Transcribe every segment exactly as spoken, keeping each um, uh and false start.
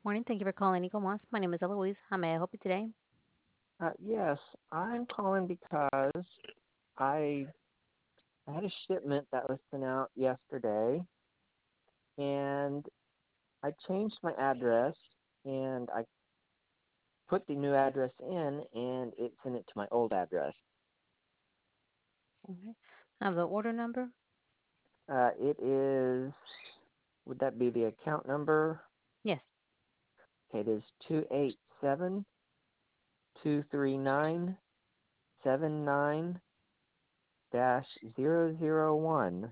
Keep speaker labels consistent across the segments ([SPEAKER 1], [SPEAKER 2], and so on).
[SPEAKER 1] Morning. Thank you for calling Eagle Moss. My name is Eloise. How may I help you today?
[SPEAKER 2] Uh, yes, I'm calling because I had a shipment that was sent out yesterday, and I changed my address, and I put the new address in, and it sent it to my old address.
[SPEAKER 1] Okay. I have the order number.
[SPEAKER 2] Uh, it is, would that be the account number?
[SPEAKER 1] Yes.
[SPEAKER 2] Okay, it is two eight seven two three nine seven nine dash zero zero one.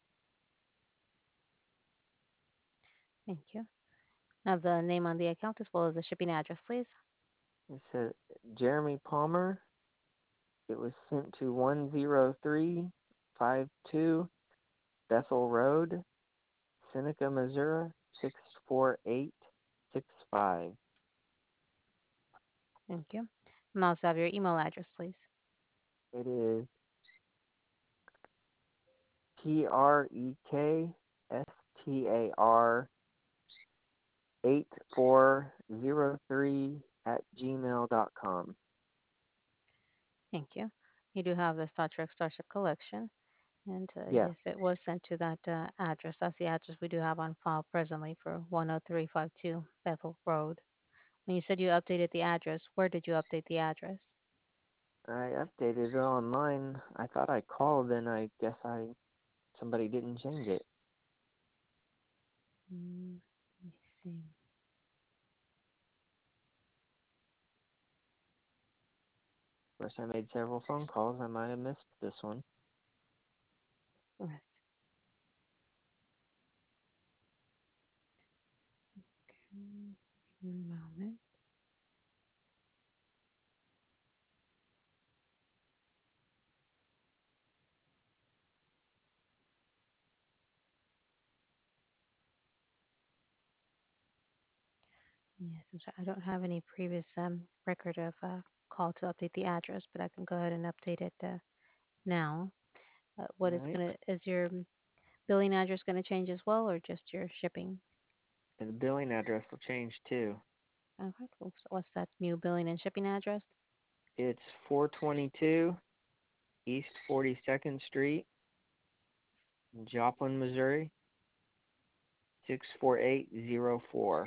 [SPEAKER 1] Thank you. I have the name on the account as well as the shipping address, please.
[SPEAKER 2] It says Jeremy Palmer. It was sent to one zero three five two Bethel Road, Seneca, Missouri, six four eight six five.
[SPEAKER 1] Thank you. And I also have your email address, please.
[SPEAKER 2] It is P R E K S T A R eight four zero three at gmail dot com.
[SPEAKER 1] Thank you. You do have the Star Trek Starship Collection. And uh,
[SPEAKER 2] Yes,
[SPEAKER 1] yes, it was sent to that uh, address. That's the address we do have on file presently for one oh three five two Bethel Road. When you said you updated the address, where did you update the address?
[SPEAKER 2] I updated it online. I thought I called, and I guess I somebody didn't change it.
[SPEAKER 1] Mm, let me see.
[SPEAKER 2] Of course, I made several phone calls. I might have missed this one.
[SPEAKER 1] Yes. Mm, One moment. Yes, I'm sorry. I don't have any previous um, record of uh, call to update the address, but I can go ahead and update it uh, now. Uh,
[SPEAKER 2] All
[SPEAKER 1] what is
[SPEAKER 2] right.
[SPEAKER 1] gonna is your billing address gonna change as well, or just your shipping?
[SPEAKER 2] And the billing address will change too.
[SPEAKER 1] Okay, cool. So what's that new billing and shipping address?
[SPEAKER 2] It's four twenty-two East forty-second Street, Joplin, Missouri, six four eight zero four.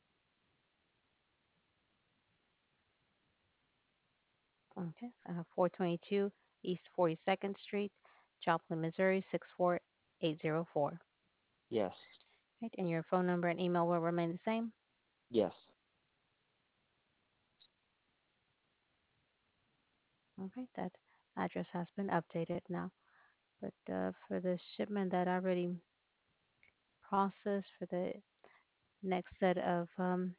[SPEAKER 1] Okay, I have four twenty-two East forty-second Street, Joplin, Missouri six four eight zero four.
[SPEAKER 2] Yes,
[SPEAKER 1] Right, and your phone number and email will remain the same.
[SPEAKER 2] yes.
[SPEAKER 1] Okay, that address has been updated now. But uh, for the shipment that I already processed for the next set of um,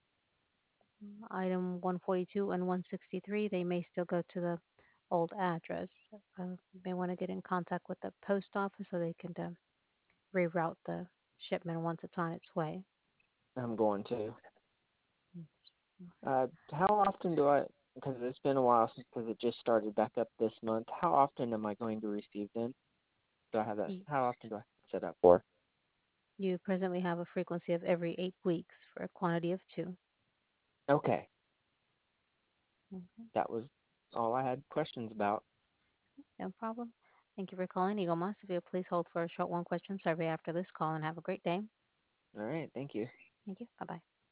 [SPEAKER 1] item one forty-two and one sixty-three, they may still go to the old address. Uh, you may want to get in contact with the post office so they can uh, reroute the shipment once it's on its way.
[SPEAKER 2] I'm going to.
[SPEAKER 1] Mm,
[SPEAKER 2] Uh, how often do I, because it's been a while since, because it just started back up this month, how often am I going to receive them? Do I have that,
[SPEAKER 1] y-
[SPEAKER 2] how often do I set up for?
[SPEAKER 1] You presently have a frequency of every eight weeks for a quantity of two.
[SPEAKER 2] Okay,
[SPEAKER 1] Okay,
[SPEAKER 2] that was all I had questions about.
[SPEAKER 1] no problem. Thank you for calling Eagle Moss. If you'll please hold for a short one question survey after this call and have a great day.
[SPEAKER 2] All right, thank you.
[SPEAKER 1] Thank you. Bye bye.